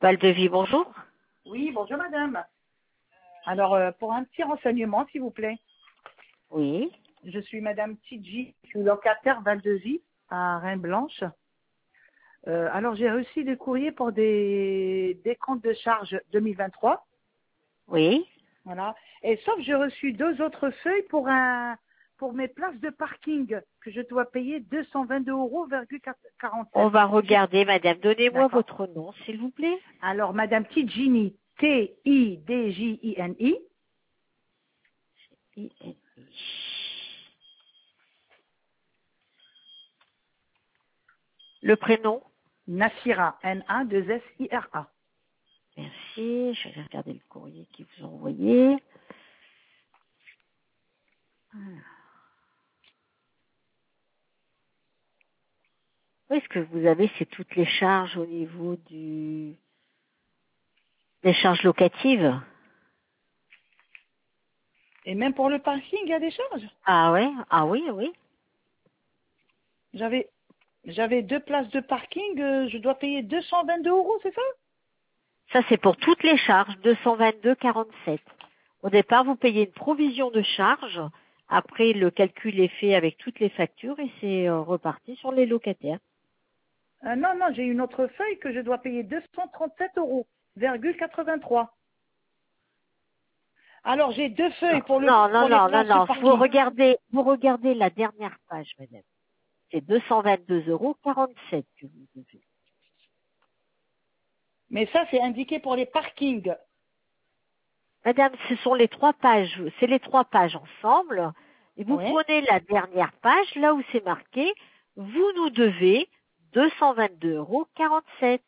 Val de Vie, bonjour. Oui, bonjour madame. Alors, pour un petit renseignement, s'il vous plaît. Oui. Je suis madame Tidji, je suis locataire Val-de-Vie, à Reine-Blanche. Alors, j'ai reçu des courriers pour des comptes de charge 2023. Oui. Voilà. Et sauf que j'ai reçu deux autres feuilles pour mes places de parking que je dois payer 222,47 On €. va regarder, madame. Donnez-moi D'accord. votre nom, s'il vous plaît. Alors, madame Tidjini, Tidjini. INI. Le prénom. Nassira, N-A-2-S-I-R-A. Merci. Je vais regarder le courrier qu'ils vous ont envoyé. Alors. Oui, ce que vous avez, c'est toutes les charges au niveau des charges locatives. Et même pour le parking, il y a des charges. Ah ouais? Ah oui, oui. J'avais deux places de parking, je dois payer 222 €, c'est ça? Ça, c'est pour toutes les charges, 222,47. Au départ, vous payez une provision de charge. Après, le calcul est fait avec toutes les factures et c'est reparti sur les locataires. Non, non, j'ai une autre feuille que je dois payer 237 €,83. Alors, j'ai deux feuilles pour Non, non, pour les non, non, places de non. parking. Vous regardez la dernière page, madame. C'est 222,47 € que vous devez. Mais ça, c'est indiqué pour les parkings. Madame, ce sont les trois pages. C'est les trois pages ensemble. Et vous Oui. prenez la dernière page, là où c'est marqué, vous nous devez 222,47 €.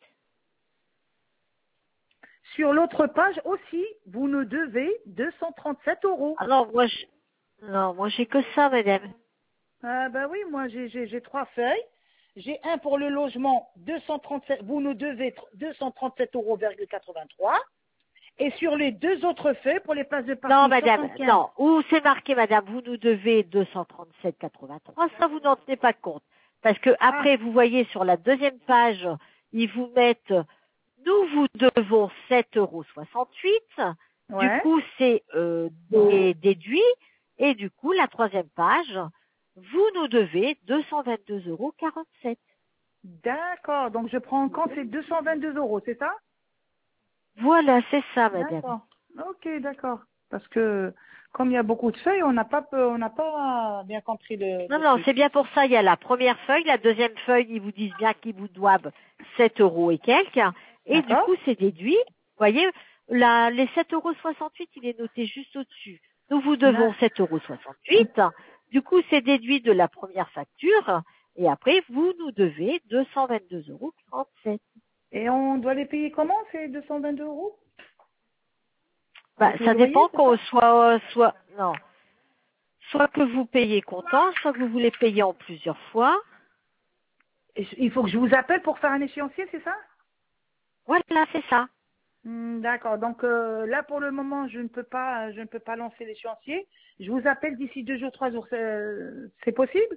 Sur l'autre page aussi, vous nous devez 237 €. Ah non, moi j'ai que ça, madame. Ah bah oui, moi j'ai trois feuilles. J'ai un pour le logement, 237, vous nous devez 237 €,83. Et sur les deux autres feuilles, pour les places de Non, parking madame, 75. non. Où c'est marqué, madame, vous nous devez 237,83, ça vous n'en tenez pas compte. Parce que Ah, après, vous voyez sur la deuxième page, ils vous mettent, nous vous devons 7,68 €. Du ouais. coup, c'est déduit. Et du coup, la troisième page, vous nous devez 222,47 €. D'accord. Donc je prends en compte ces 222 €, c'est ça? Voilà, c'est ça, madame. D'accord. Ok, d'accord. Parce que comme il y a beaucoup de feuilles, on n'a pas bien compris Non, le non, truc. c'est bien pour ça. Il y a la première feuille, la deuxième feuille, ils vous disent bien qu'ils vous doivent 7 € et quelques. Et du D'accord? coup, c'est déduit. Vous voyez, les 7,68 €, il est noté juste au-dessus. Nous vous devons Na- 7,68 €. Du coup, c'est déduit de la première facture. Et après, vous nous devez 222,37 €. Et on doit les payer comment, ces 222 €? Bah, Avec le ça loyer, dépend c'est ça? qu'on non, soit que vous payez comptant, soit que vous voulez payer en plusieurs fois. Et il faut que je vous appelle pour faire un échéancier, c'est ça? Voilà, c'est ça. D'accord. Donc là, pour le moment, je ne peux pas lancer l'échéancier. Je vous appelle d'ici 2 jours, 3 jours. C'est possible?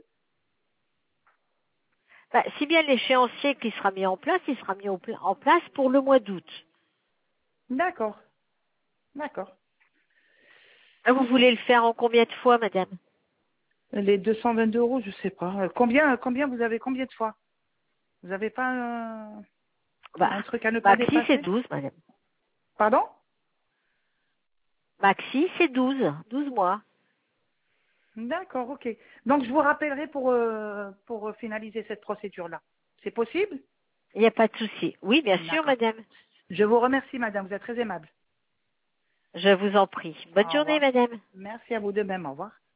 Bah, si bien l'échéancier qui sera mis en place, il sera mis en place pour le mois d'août. D'accord. D'accord. Ah, vous voulez le faire en combien de fois, madame? Les 222 €, je sais pas. Combien vous avez combien de fois? Vous avez pas un Bah, truc à ne pas maxi, c'est dépasser? 12, madame. Pardon? Maxi, c'est 12 mois. D'accord, ok. Donc je vous rappellerai pour finaliser cette procédure-là. C'est possible? Il n'y a pas de souci. Oui, bien sûr, D'accord. madame. Je vous remercie, madame. Vous êtes très aimable. Je vous en prie. Bonne Au journée, revoir. madame. Merci à vous de même. Au revoir.